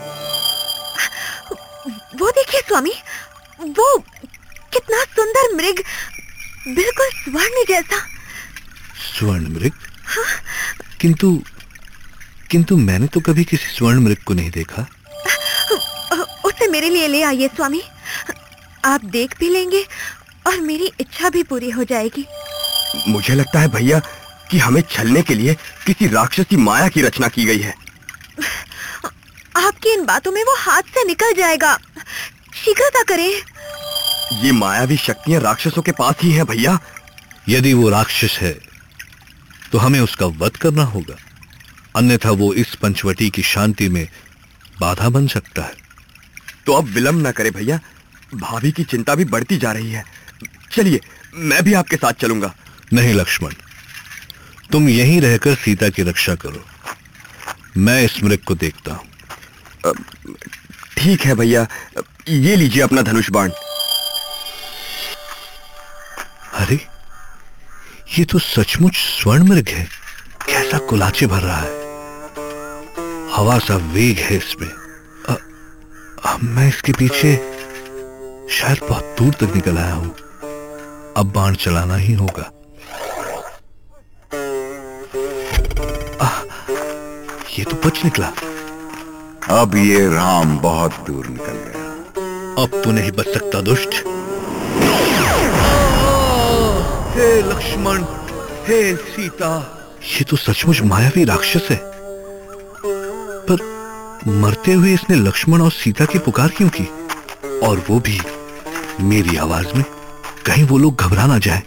वो देखिए स्वामी, वो कितना सुंदर मृग, बिल्कुल स्वर्ण जैसा। स्वर्ण मृग? हाँ? किंतु किंतु मैंने तो कभी किसी स्वर्ण मृग को नहीं देखा। उसे मेरे लिए ले आइए स्वामी, आप देख भी लेंगे और मेरी इच्छा भी पूरी हो जाएगी। मुझे लगता है भैया कि हमें छलने के लिए किसी राक्षसी माया की रचना की गई है। आपकी इन बातों में वो हाथ से निकल जाएगा। शीघ्रता करें। ये मायावी शक्तियां राक्षसों के पास ही हैं भैया। यदि वो राक्षस है तो हमें उसका वध करना होगा, अन्यथा वो इस पंचवटी की शांति में बाधा बन सकता है। तो अब विलंब न करें भैया, भाभी की चिंता भी बढ़ती जा रही है। चलिए मैं भी आपके साथ चलूंगा। नहीं लक्ष्मण, तुम यहीं रहकर सीता की रक्षा करो, मैं इस मृग को देखता हूं। ठीक है भैया, ये लीजिए अपना धनुष बाण। अरे ये तो सचमुच स्वर्ण मृग है, कैसा कुलाचे भर रहा है, हवा सा वेग है इसमें। अ, अ, मैं इसके पीछे शायद बहुत दूर तक निकल आया हूं, अब बाण चलाना ही होगा। आ, ये तो बच निकला। अब ये राम बहुत दूर निकल गया। अब तो नहीं बच सकता दुष्ट। हे लक्ष्मण, हे सीता, ये तो सचमुच मायावी राक्षस है, पर मरते हुए इसने लक्ष्मण और सीता की पुकार क्यों की, और वो भी मेरी आवाज में? कहीं वो लोग घबरा ना जाए।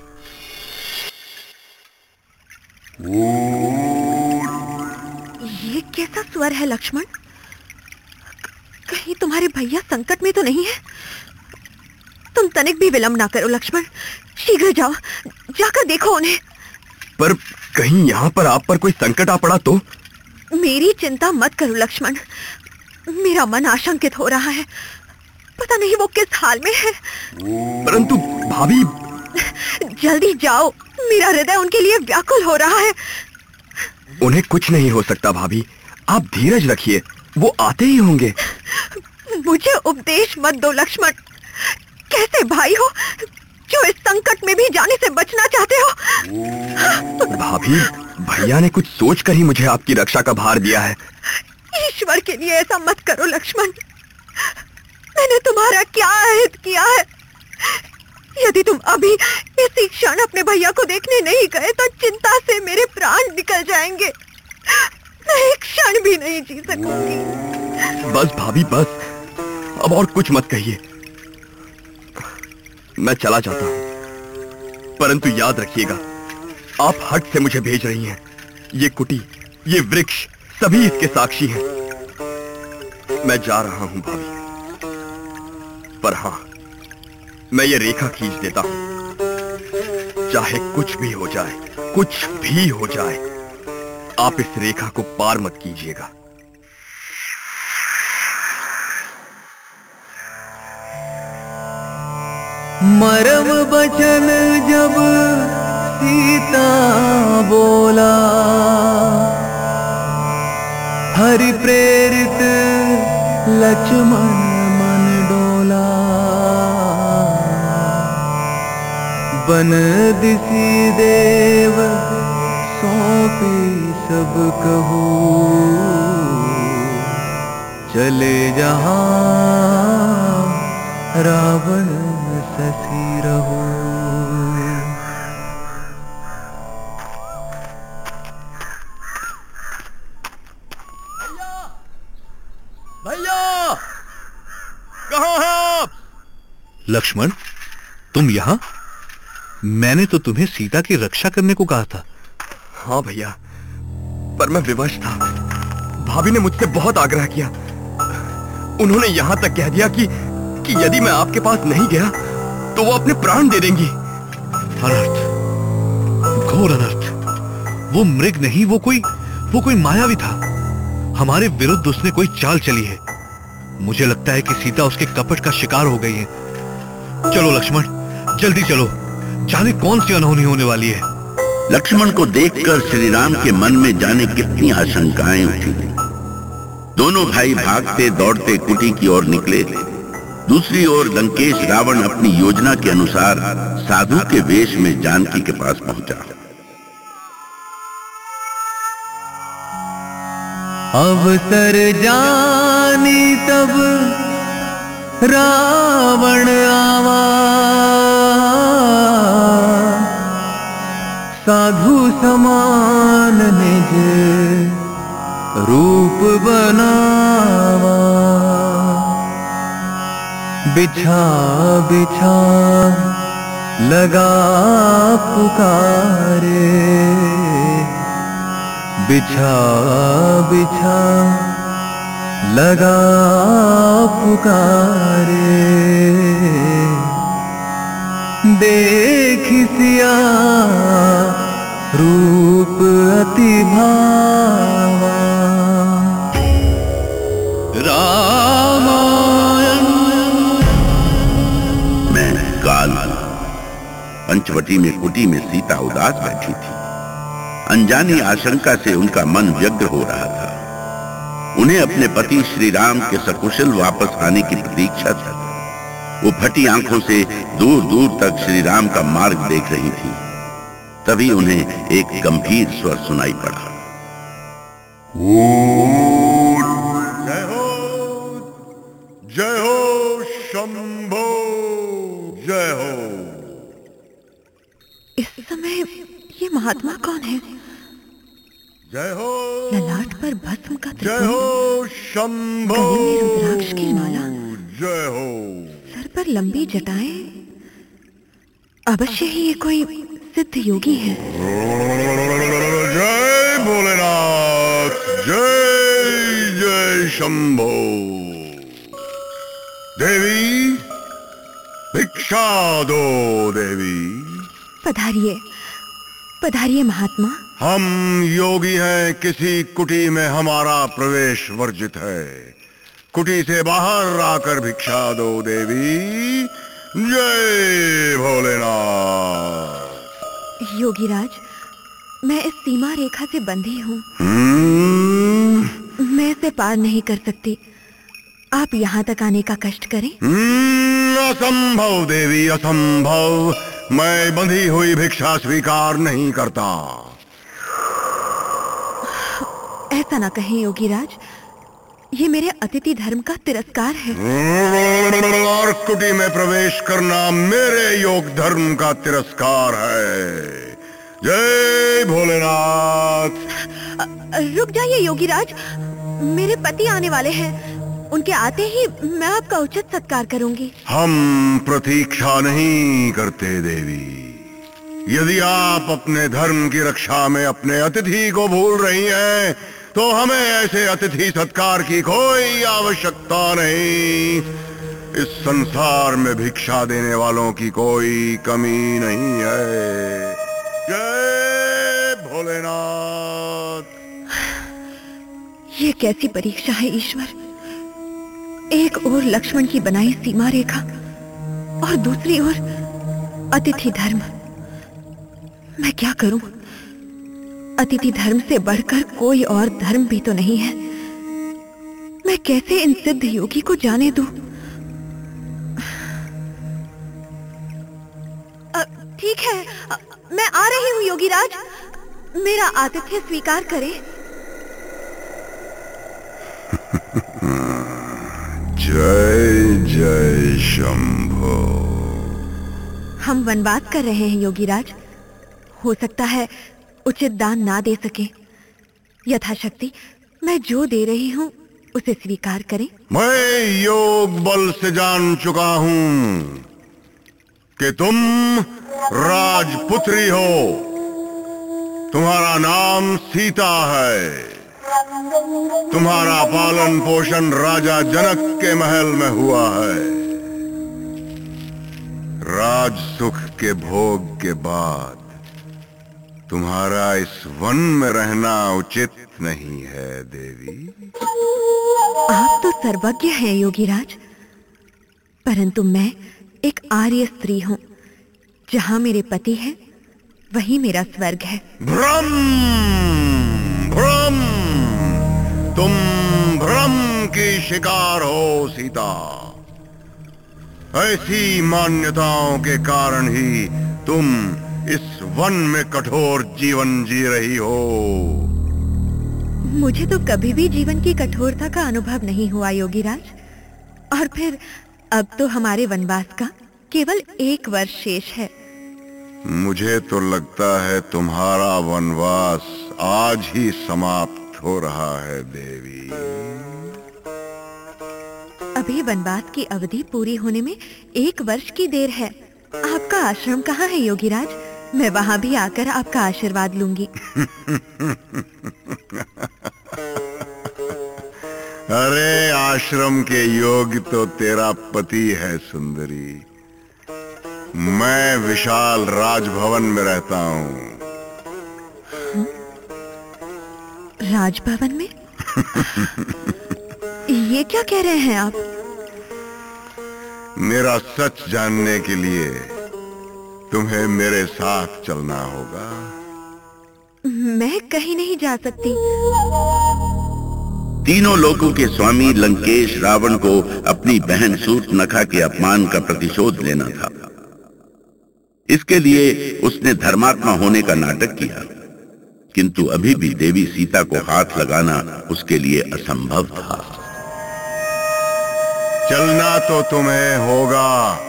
ये कैसा स्वर है लक्ष्मण? कहीं तुम्हारे भैया संकट में तो नहीं है? तुम तनिक भी विलंब ना करो लक्ष्मण, शीघ्र जाओ, जाकर देखो उन्हें। पर कहीं यहाँ पर आप पर कोई संकट आ पड़ा तो? मेरी चिंता मत करो लक्ष्मण, मेरा मन आशंकित हो रहा है, पता नहीं वो किस हाल में है। परंतु भाभी। जल्दी जाओ, मेरा हृदय उनके लिए व्याकुल हो रहा है। उन्हें कुछ नहीं हो सकता भाभी, आप धीरज रखिए, वो आते ही होंगे। मुझे उपदेश मत दो लक्ष्मण, कैसे भाई हो जो इस संकट में भी जाने से बचना चाहते हो? भाभी, भैया ने कुछ सोचकर ही मुझे आपकी रक्षा का भार दिया है। ईश्वर के लिए ऐसा मत करो लक्ष्मण, मैंने तुम्हारा क्या अहित किया है? यदि तुम अभी इसी क्षण अपने भैया को देखने नहीं गए तो चिंता से मेरे प्राण निकल जाएंगे, मैं एक क्षण भी नहीं जी सकूंगी। बस भाभी बस, अब और कुछ मत कहिए, मैं चला जाता हूं, परंतु याद रखिएगा आप हट से मुझे भेज रही हैं। ये कुटी, ये वृक्ष सभी इसके साक्षी हैं। मैं जा रहा हूं भाभी, पर हां, मैं ये रेखा खींच देता हूं, चाहे कुछ भी हो जाए, कुछ भी हो जाए, आप इस रेखा को पार मत कीजिएगा। मरम बचन जब सीता बोला, हरि प्रेरित लक्ष्मण मन डोला, बन दिसी देव सौंपी सब कहू, चले जहां रावण ससी रहो। भैया, कहाँ हैं आप? लक्ष्मण, तुम यहां? मैंने तो तुम्हें सीता की रक्षा करने को कहा था। हाँ भैया, पर मैं विवश था। भाभी ने मुझसे बहुत आग्रह किया, उन्होंने यहां तक कह दिया कि कि यदि मैं आपके पास नहीं गया तो वो अपने प्राण दे देंगी। अनर्थ, घोर अनर्थ। वो मृग नहीं, वो कोई वो कोई मायावी था। हमारे विरुद्ध उसने कोई चाल चली है। मुझे लगता है कि सीता उसके कपट का शिकार हो गई है। चलो लक्ष्मण, जल्दी चलो, जाने कौन सी अनहोनी होने वाली है। लक्ष्मण को देखकर श्री राम के मन में जाने कितनी आशंकाएं उठी थी। दोनों भाई भागते दौड़ते कुटी की ओर निकले। दूसरी ओर लंकेश रावण अपनी योजना के अनुसार साधु के वेश में जानकी के पास पहुंचा। अवसर जानी तब रावण आवा, साधु समान निज रूप बनावा, बिछा बिछा लगा पुकारे, बिछा बिछा लगा पुकारे, देख सिया रूप अति भावा। रामायण। मैं काल पंचवटी में कुटी में सीता उदास बैठी थी। अनजानी आशंका से उनका मन व्यग्र हो रहा था। उन्हें अपने पति श्री राम के सकुशल वापस आने की प्रतीक्षा थी। वो फटी आंखों से दूर दूर तक श्री राम का मार्ग देख रही थी। तभी उन्हें एक गंभीर स्वर सुनाई पड़ा। जय हो, जय हो शंभो, जय हो। इस समय ये महात्मा कौन है? जय हो, ललाट पर भस्म का जय हो शंभो, गले में रुद्राक्ष की माला, जय हो। सर पर लंबी जटाएं। अवश्य ही ये कोई सिद्ध योगी है। जय भोलेनाथ, जय जय शंभो। देवी भिक्षा दो देवी। पधारिए पधारिए महात्मा। हम योगी हैं, किसी कुटी में हमारा प्रवेश वर्जित है। कुटी से बाहर आकर भिक्षा दो देवी। जय भोलेनाथ। योगीराज, मैं इस सीमा रेखा से बंधी हूँ। मैं इसे पार नहीं कर सकती। आप यहाँ तक आने का कष्ट करें। असंभव देवी, असंभव। मैं बंधी हुई भिक्षा स्वीकार नहीं करता। ऐसा ना कहें योगीराज, ये मेरे अतिथि धर्म का तिरस्कार है। और कुटी में प्रवेश करना मेरे योग धर्म का तिरस्कार है। जय भोलेनाथ। रुक जाइए योगीराज, मेरे पति आने वाले हैं। उनके आते ही मैं आपका उचित सत्कार करूंगी। हम प्रतीक्षा नहीं करते देवी। यदि आप अपने धर्म की रक्षा में अपने अतिथि को भूल रही हैं, तो हमें ऐसे अतिथि सत्कार की कोई आवश्यकता नहीं। इस संसार में भिक्षा देने वालों की कोई कमी नहीं है। जय भोलेनाथ। ये कैसी परीक्षा है ईश्वर। एक ओर लक्ष्मण की बनाई सीमा रेखा और दूसरी ओर अतिथि धर्म। मैं क्या करूं? अतिथि धर्म से बढ़कर कोई और धर्म भी तो नहीं है। मैं कैसे इन सिद्ध योगी को जाने दूं? ठीक है, अ, मैं आ रही हूं योगीराज। मेरा आतिथ्य स्वीकार करें। जय जय शंभो। हम वनवास कर रहे हैं योगीराज। हो सकता है उचित दान ना दे सके। यथाशक्ति मैं जो दे रही हूँ उसे स्वीकार करें। मैं योग बल से जान चुका हूँ कि तुम राजपुत्री हो। तुम्हारा नाम सीता है। तुम्हारा पालन पोषण राजा जनक के महल में हुआ है। राज सुख के भोग के बाद तुम्हारा इस वन में रहना उचित नहीं है देवी। आप तो सर्वज्ञ हैं योगीराज, परंतु मैं एक आर्य स्त्री हूँ। जहाँ मेरे पति हैं, वही मेरा स्वर्ग है। भ्रम, भ्रम। तुम भ्रम की शिकार हो सीता। ऐसी मान्यताओं के कारण ही तुम इस वन में कठोर जीवन जी रही हो। मुझे तो कभी भी जीवन की कठोरता का अनुभव नहीं हुआ योगीराज। और फिर अब तो हमारे वनवास का केवल एक वर्ष शेष है। मुझे तो लगता है तुम्हारा वनवास आज ही समाप्त हो रहा है देवी? अभी वनवास की अवधि पूरी होने में एक वर्ष की देर है। आपका आश्रम कहाँ है योगीराज? मैं वहाँ भी आकर आपका आशीर्वाद लूंगी। अरे आश्रम के योग्य तो तेरा पति है सुंदरी। मैं विशाल राजभवन में रहता हूँ। राजभवन में? ये क्या कह रहे हैं आप? मेरा सच जानने के लिए तुम्हें मेरे साथ चलना होगा। मैं कहीं नहीं जा सकती। तीनों लोकों के स्वामी लंकेश रावण को अपनी बहन शूर्पणखा के अपमान का प्रतिशोध लेना था। इसके लिए उसने धर्मात्मा होने का नाटक किया, किंतु अभी भी देवी सीता को हाथ लगाना उसके लिए असंभव था। चलना तो तुम्हें होगा।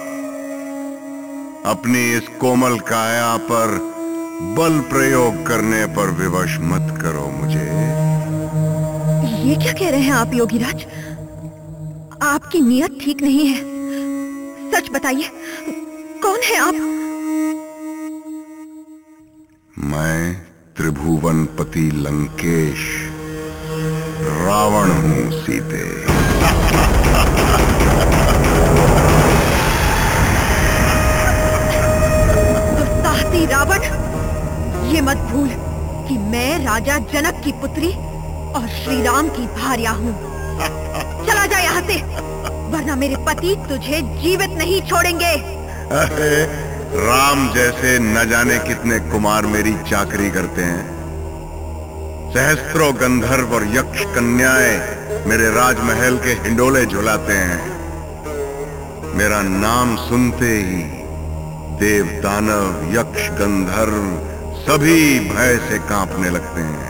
अपनी इस कोमल काया पर बल प्रयोग करने पर विवश मत करो मुझे। ये क्या कह रहे हैं आप योगीराज? आपकी नीयत ठीक नहीं है। सच बताइए, कौन है आप? मैं त्रिभुवनपति लंकेश रावण हूं सीते। दुस्साहसी रावण, ये मत भूल कि मैं राजा जनक की पुत्री और श्री राम की भार्या हूँ। चला जा यहाँ से, वरना मेरे पति तुझे जीवित नहीं छोड़ेंगे। अरे राम जैसे न जाने कितने कुमार मेरी चाकरी करते हैं। सहस्त्रों गंधर्व और यक्ष कन्याएं मेरे राजमहल के हिंडोले झुलाते हैं। मेरा नाम सुनते ही देव दानव यक्ष गंधर्व सभी भय से कांपने लगते हैं।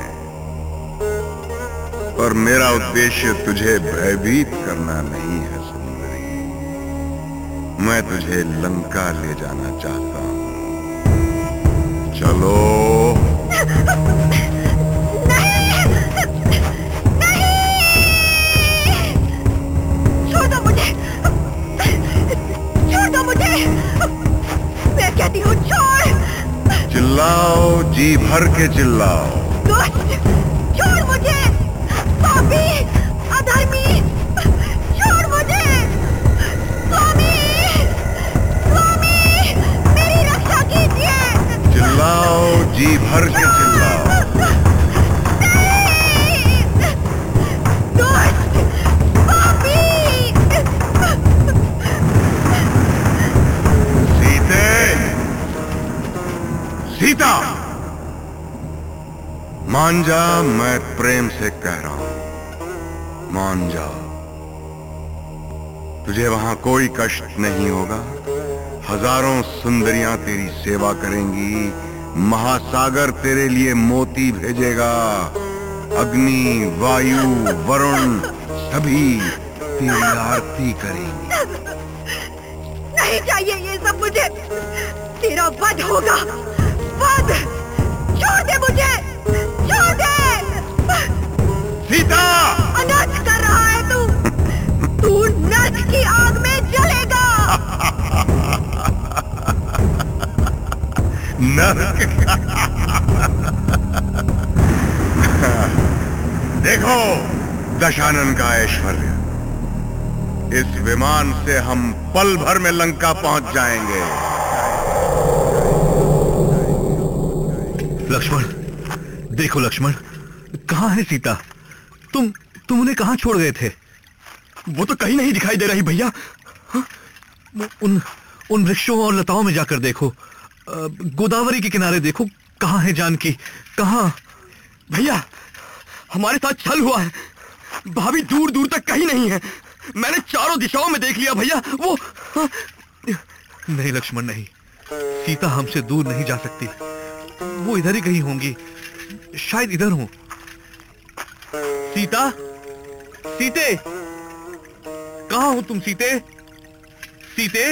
पर मेरा उद्देश्य तुझे भयभीत करना नहीं है सुंदरी। मैं तुझे लंका ले जाना चाहता हूं। चलो। नहीं, नहीं, छोड़ दो मुझे, छोड़ दो मुझे, मैं कहती हूँ छोड़। चिल्लाओ, जी भर के चिल्लाओ। दुष्ट, छोड़ मुझे, पापी, अधर्मी, छोड़ मुझे। स्वामी, स्वामी, मेरी रक्षा कीजिए। चिल्लाओ, जी भर के चिल्लाओ। नहीं, दुष्ट, पापी। सीते, सीता, मान जा, मैं प्रेम से कह रहा हूं, मान जा। तुझे वहां कोई कष्ट नहीं होगा। हजारों सुंदरियां तेरी सेवा करेंगी। महासागर तेरे लिए मोती भेजेगा। अग्नि, वायु, वरुण सभी तेरी आरती करेंगे। नहीं चाहिए ये सब मुझे। तेरा वध होगा, वध। छोड़ दे मुझे, छोड़ दे। सीता, अनर्थ कर रहा है तू। तू नर्क की आग में जलेगा। नरक। देखो दशानन का ऐश्वर्य। इस विमान से हम पल भर में लंका पहुंच जाएंगे। लक्ष्मण, देखो लक्ष्मण, कहाँ है सीता? तुम तुम उन्हें कहाँ छोड़ गए थे? वो तो कहीं नहीं दिखाई दे रही भैया। उन उन वृक्षों और लताओं में जाकर देखो। गोदावरी के किनारे देखो, कहाँ है जानकी? कहाँ? भैया, हमारे साथ छल हुआ है। भाभी दूर दूर तक कहीं नहीं है। मैंने चारों दिशाओं में देख लिया भैया। वो नहीं लक्ष्मण, नहीं। सीता हमसे दूर नहीं जा सकती। वो इधर ही कहीं होंगी, शायद इधर हो। सीता, सीते, कहाँ हो तुम सीते? सीते,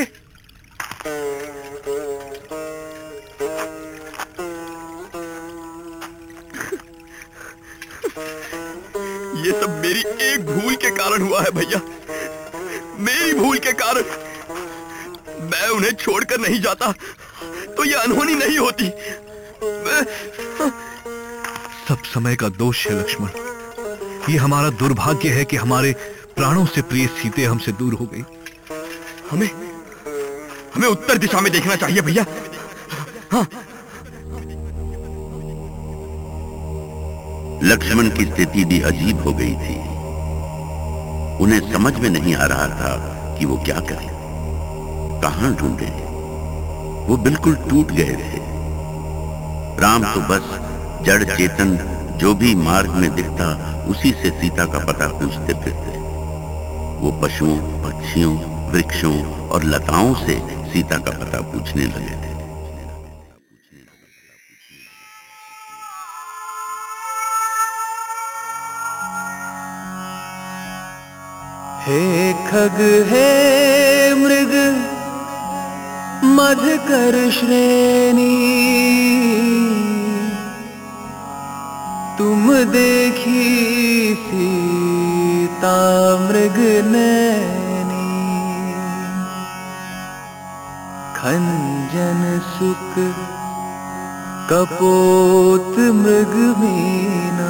ये सब मेरी एक भूल के कारण हुआ है भैया, मेरी भूल के कारण। मैं उन्हें छोड़कर नहीं जाता तो ये अनहोनी नहीं होती। मैं... सब समय का दोष है लक्ष्मण। ये हमारा दुर्भाग्य है कि हमारे प्राणों से प्रिय सीते हमसे दूर हो गई। हमें हमें उत्तर दिशा में देखना चाहिए भैया। हाँ। लक्ष्मण की स्थिति भी अजीब हो गई थी। उन्हें समझ में नहीं आ रहा था कि वो क्या करें, कहां ढूंढे। वो बिल्कुल टूट गए थे। राम तो बस जड़ चेतन जो भी मार्ग में दिखता उसी से सीता का पता पूछते फिरते। वो पशुओं, पक्षियों, वृक्षों और लताओं से सीता का पता पूछने लगे थे। हे खग हे मृग मधुकर श्रेणी, तुम देखी सीता मृग नैनी। खंजन सुख कपोत मृग मीना,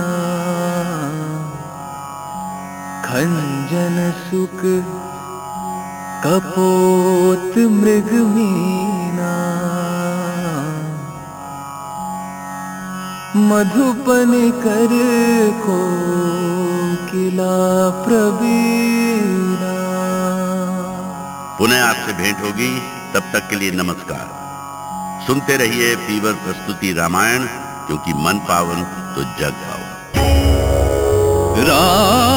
खंजन सुख कपोत मृग मीना। मधुपन कर को किला प्रवीणा। पुनः आपसे भेंट होगी, तब तक के लिए नमस्कार। सुनते रहिए फीवर प्रस्तुति रामायण, क्योंकि मन पावन तो जग पावन। राम